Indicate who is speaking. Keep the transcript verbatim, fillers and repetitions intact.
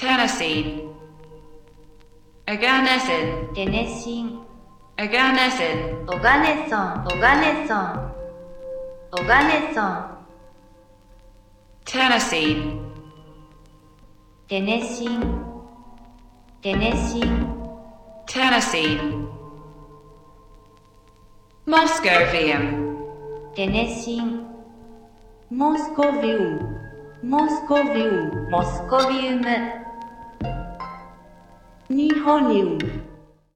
Speaker 1: Tennessee, Oganesson,
Speaker 2: テネシン、
Speaker 1: Oganesson,
Speaker 2: オガネソン、オガネソン、オガネソン、
Speaker 1: Tennessee,
Speaker 2: テネシン、テネシン、
Speaker 1: Tennessee, Moscovium,
Speaker 2: テネシン、モスコビウム、モスコビウム、モスコビウム、ニホニウム。